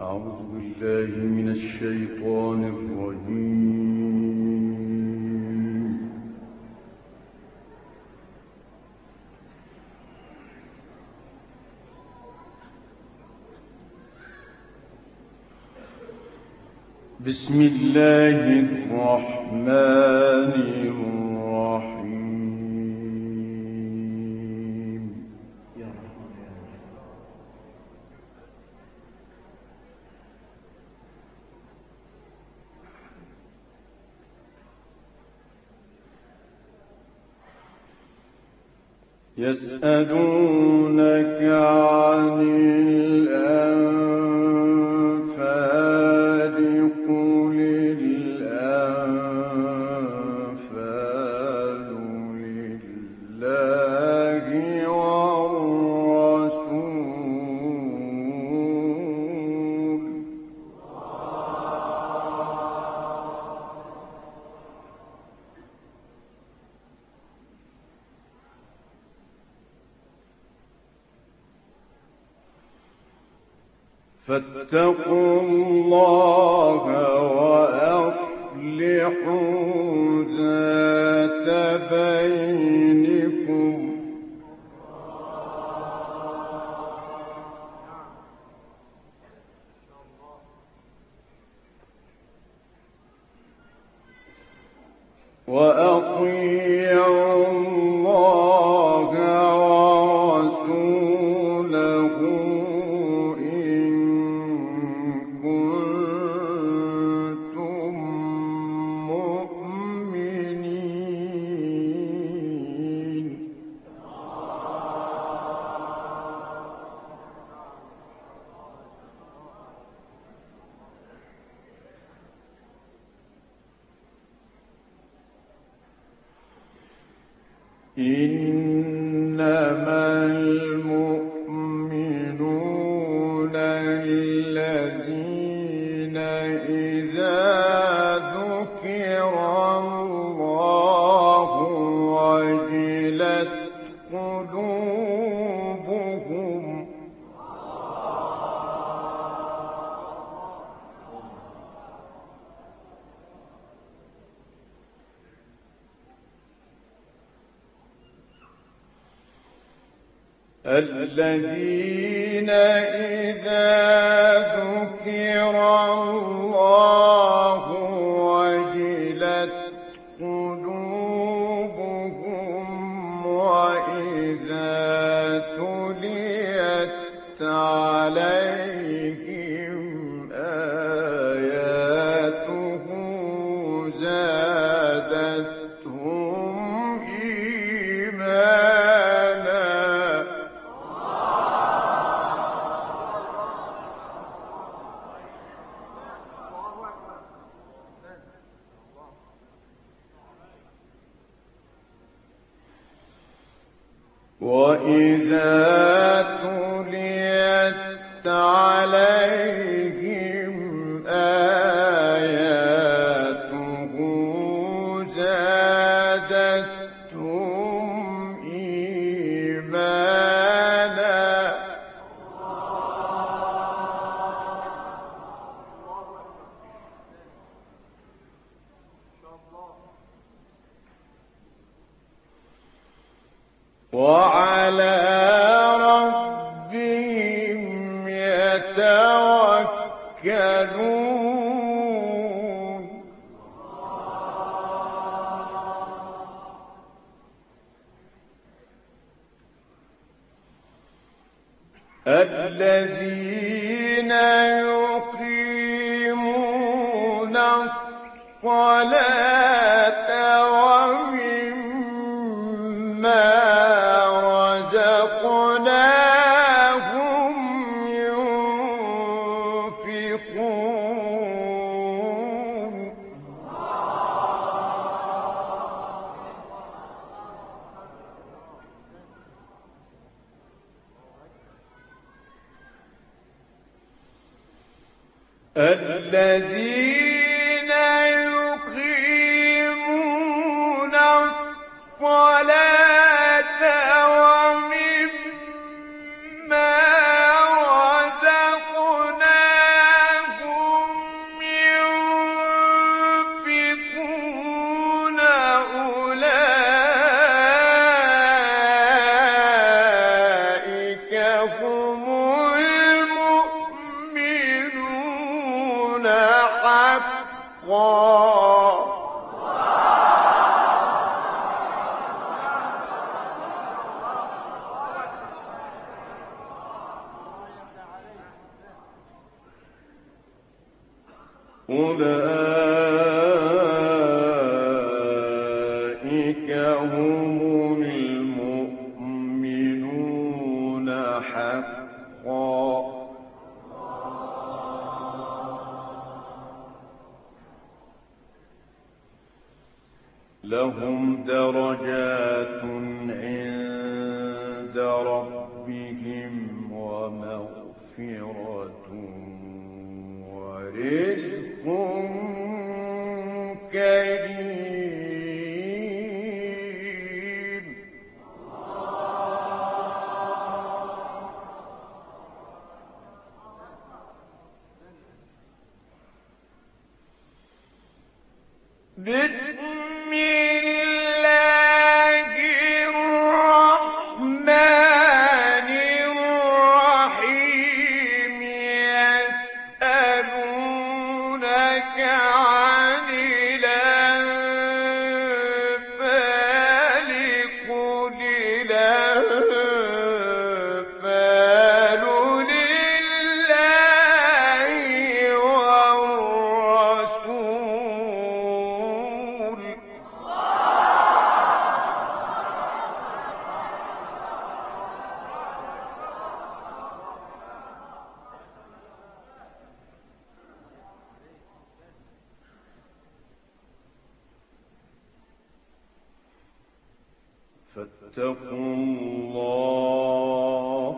أعوذ بالله من الشيطان الرجيم. بسم الله الرحمن الرحيم. يسألونك عن الأنفال قل الأنفال لله والرسول. فاتقوا الله وأصلحوا ذات بينكم. وأطيعوا الله ورسوله إن كنتم مؤمنين. إنما المؤمنون الذين إذا ذكر الله وجلت قلوبهم الذين إذا ذكر الله وجلت قلوبهم وإذا تليت عليهم آياته زادتهم إيمانا. وإذا تليت عليهم آياته زادتهم إيمانا. وعلى ربهم يتوكلون. الذين يقيمون الصلاة ومما رزقناهم ينفقون. الذين يقيمون الصلاة ومما رزقناهم حقا. أولئك هم المؤمنون حقا. لهم درجات عند ربهم ومغفرة ورزق كريم. بسم الله الرحمن الرحيم. يسألونك عن الأنفال قل الأنفال لله والرسول. فاتقوا الله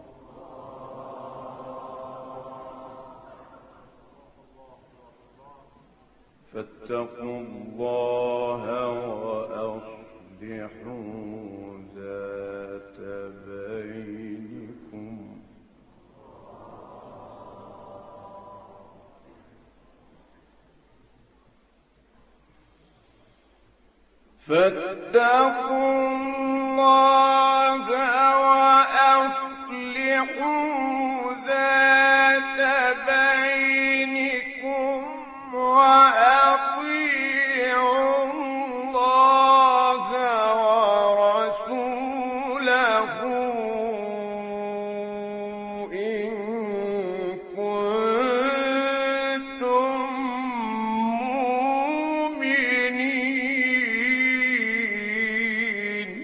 وأصلحوا ذات بينكم. فاتقوا الله وأصلحوا ذات بينكم وأطيعوا الله ورسوله إن كنتم مؤمنين.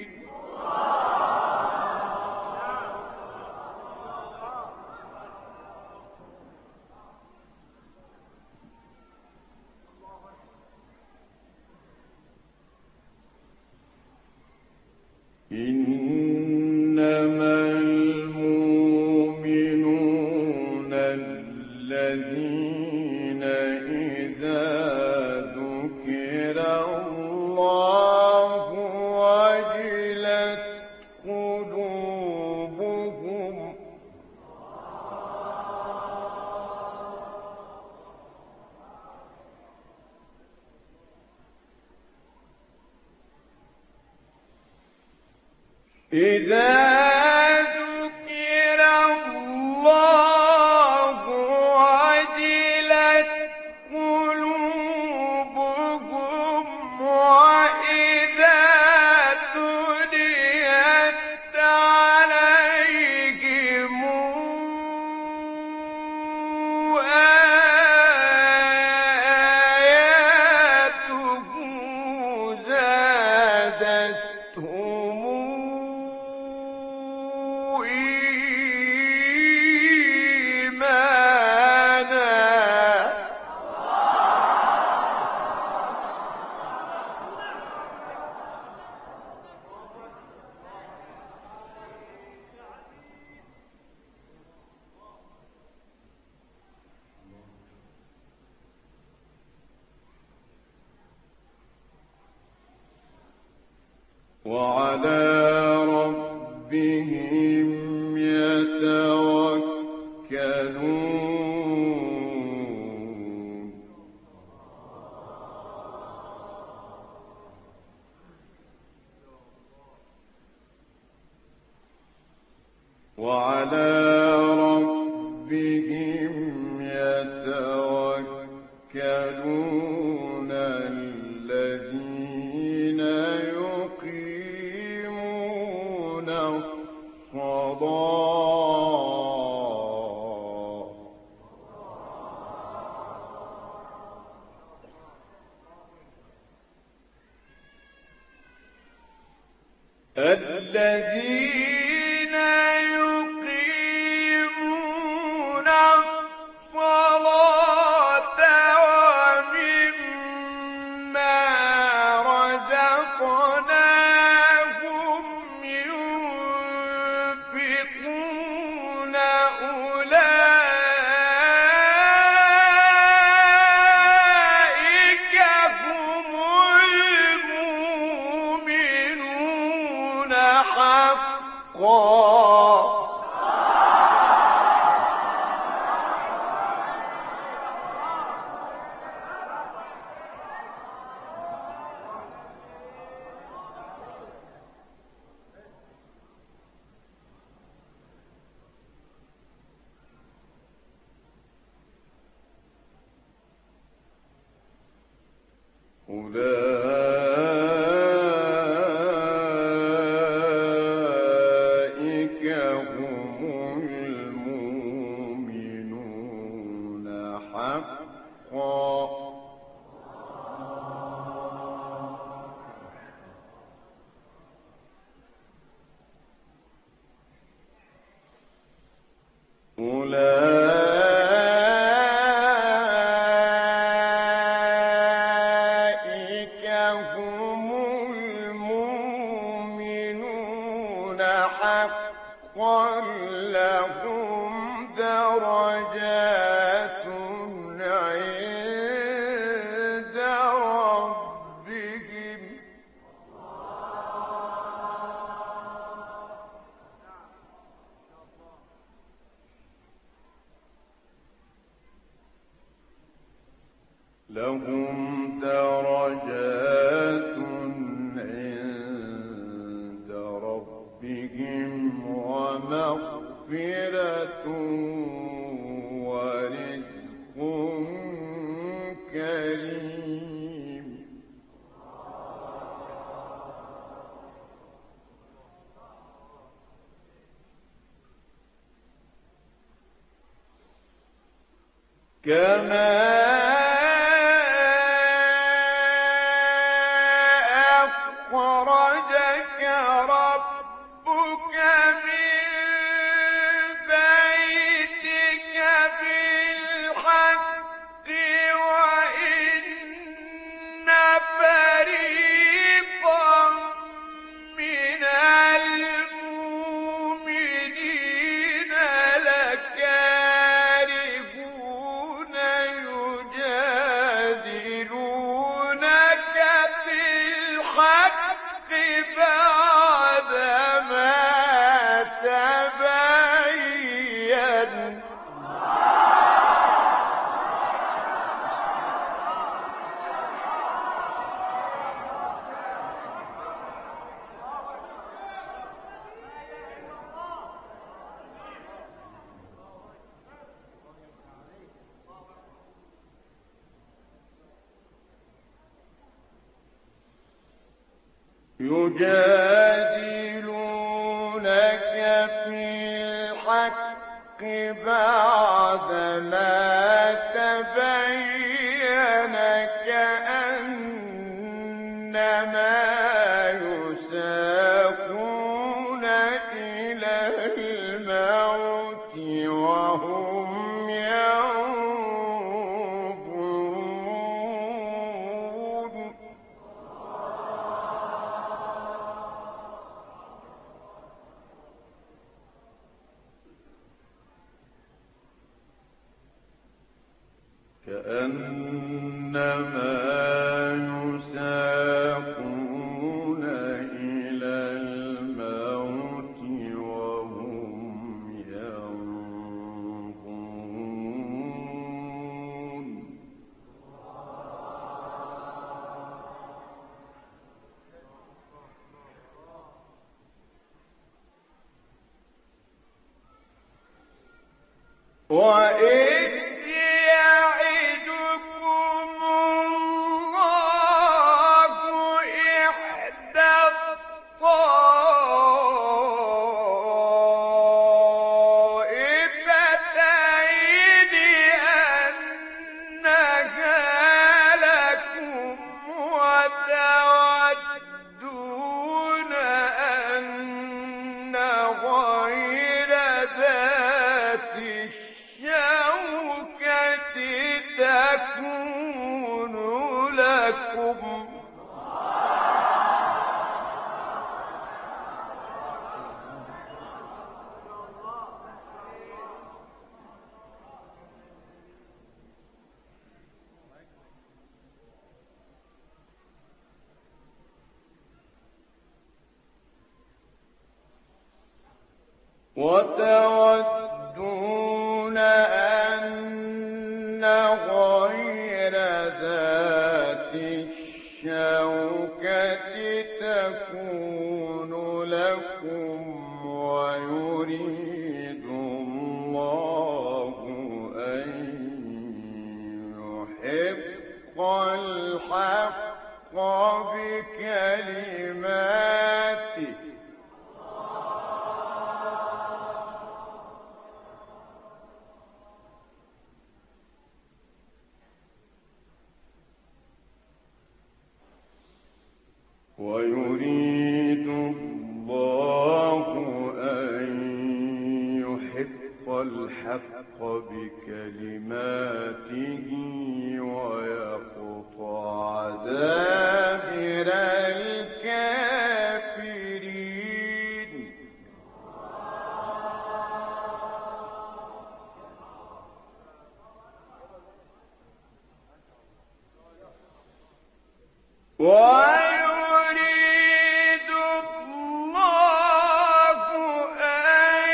إنما المؤمنون الذين إذا ذكر الله وجلت قلوبهم إذا ذكر الله وجلت قلوبهم وإذا تليت عليهم آياته زادتهم إيمانا. وعلى ربهم يتوكلون. وعلى ربهم يتوكلون الذين يقيمون الصلاة ومما رزقناهم ينفقون أولئك هم المؤمنون حقا. أولئك هم المؤمنون حقا. أولئك هم المؤمنون حقا لهم درجات عند ربهم. لهم درجات عند ربهم ومغفرة ورزق كريم. كما أخرجك ربك من بيتك بالحق وإن فريقا من المؤمنين لكارهون يجادلونك في الحق بعدما تبين. يجادلونك في الحق بعدما تبين كأنما يساقون إلى الموت وهم ينظرون. كأنما يساقون إلى الموت وهم ينظرون. وإذ يعدكم الله إحدى الطائفتين أنها لكم وتودون أن تكون لكم وتودون أن غير ذات الشوكة تكون لكم ويريد الله أن يحق الحق بكلماته ويريد الله أن يحق الحق بكلماته ويقطع دابر الكافرين ويريد الله أن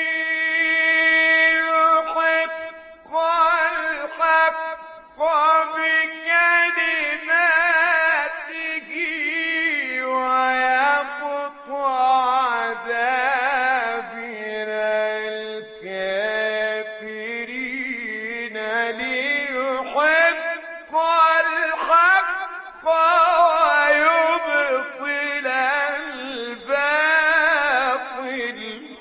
يحق الحق بكلماته ويقطع دابر الكافرين ليحق الحق ويبطل الباطل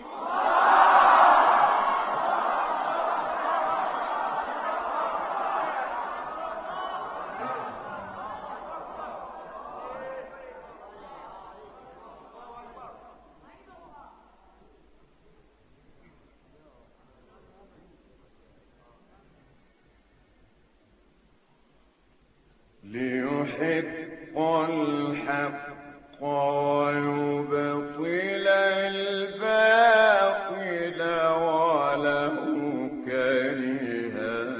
ليحق الحق ويبطل الباطل ولو كره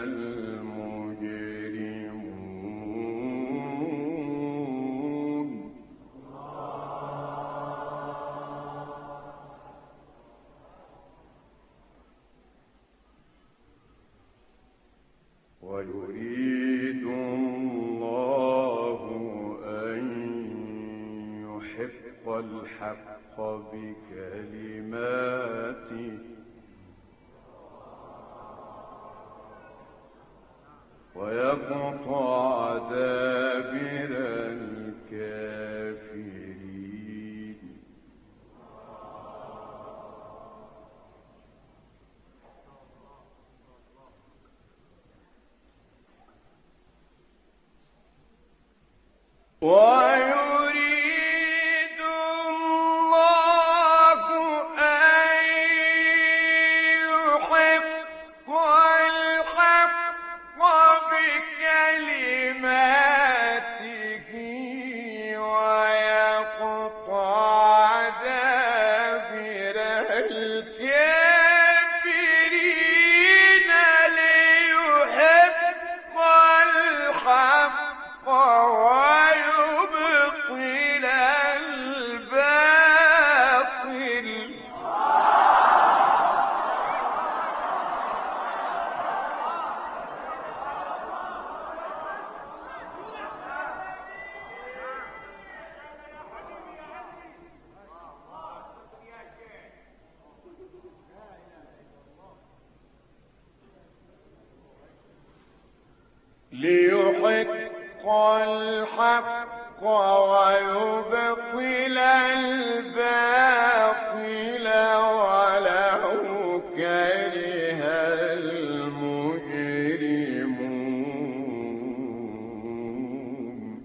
المجرمون ويريد الله أن يحق الحق بكلماته ويقطع دابر الكافرين ويريد الله أن يحق الحق بكلماته ويقطع دابر الكافرين ليحق الحق ويبطل الباطل ليحق الحق ويبطل الباطل ولو كره المجرمون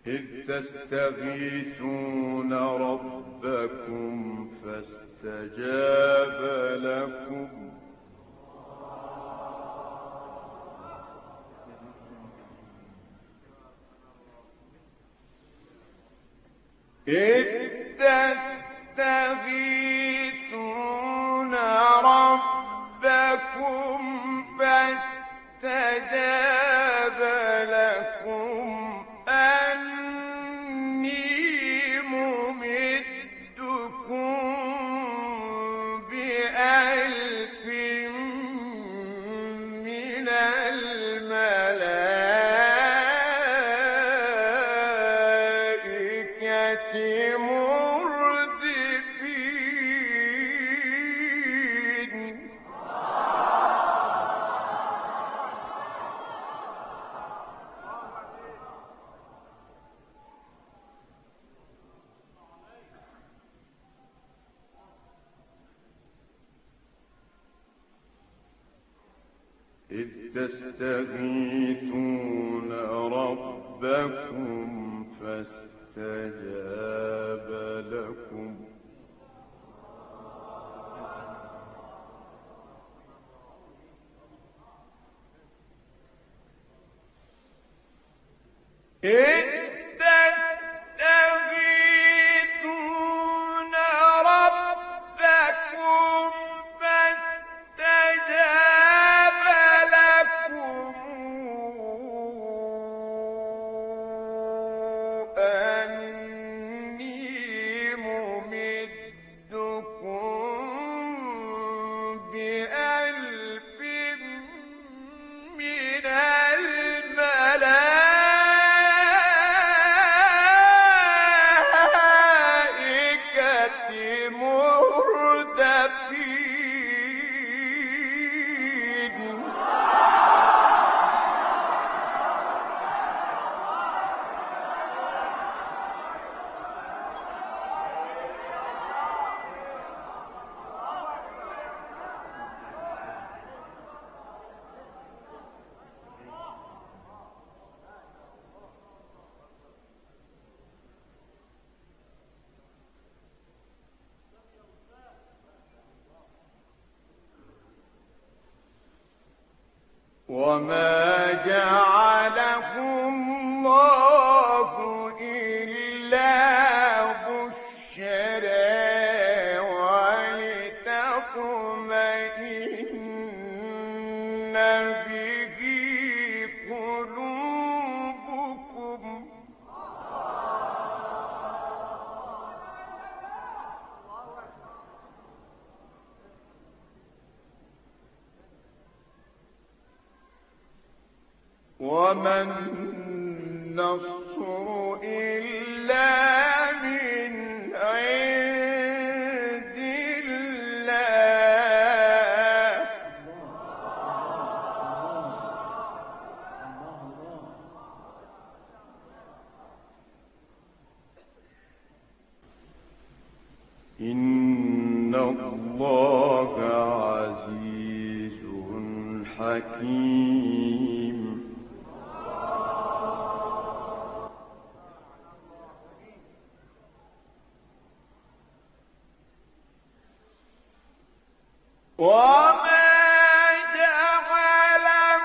إذ تستغيثون ربكم فاستجاب لكم إذ تستغيثون ربكم فاستجاب لكم أني ممدكم بألف من الملائكة مردفين إذ تستغيثون ربكم فاستجاب لكم إذ تستغيثون ربكم فاستجاب لكم أني ممدكم بألف من الملائكة مردفين وما جعله الله إلا بشرى ولتطمئن به قلوبكم وما النصر إلا من عند الله إن الله عزيز حكيم وما جعله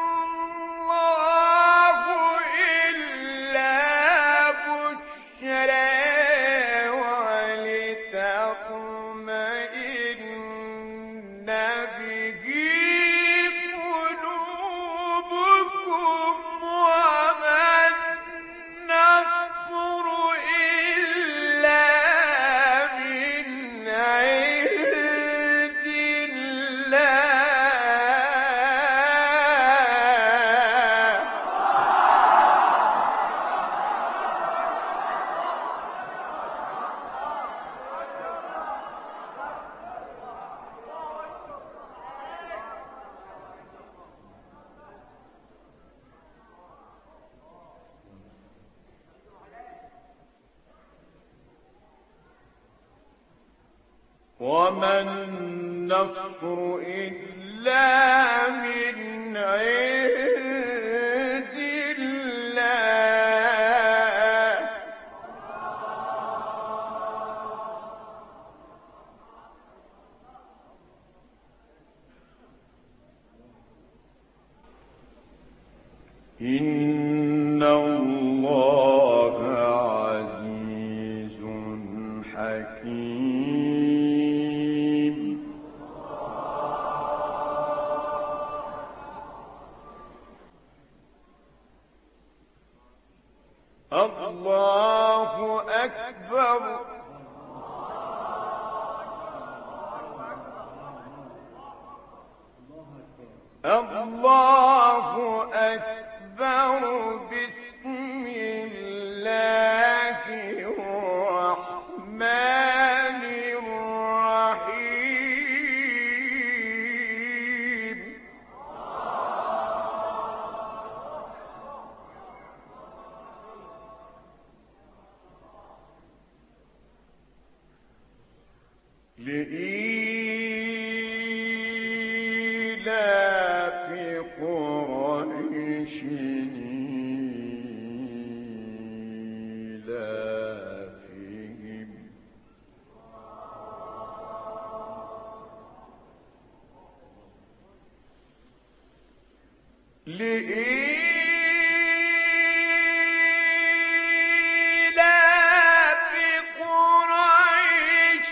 الله إلا بشرى ولتطمئن به قلوبكم وما النصر إلا من عند وما النصر إلا من عند الله إن الله عزيز حكيم. الله أكبر. الله أكبر. بسم الله الرحمن الرحيم. لإيلاف قريش إيلافهم لإيلاف قريش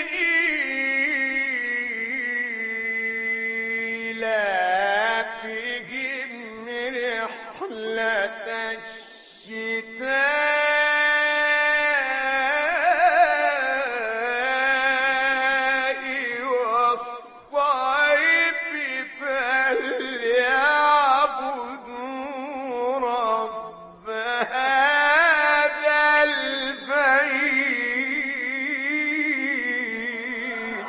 إيلافهم رحلة الشتاء والصيف فليعبدوا رب هذا البيت.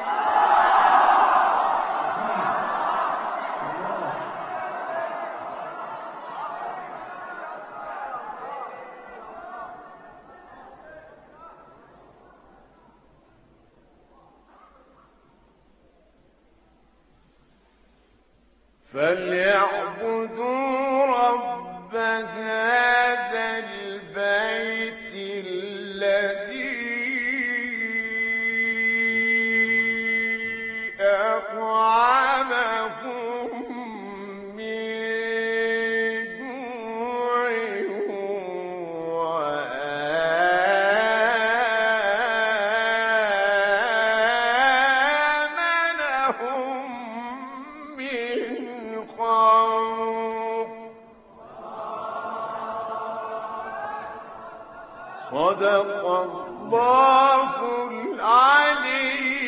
فليعبدوا رب هذا البيت الذي أطعمهم من جوع وآمنهم من خوف. صدق الله العلي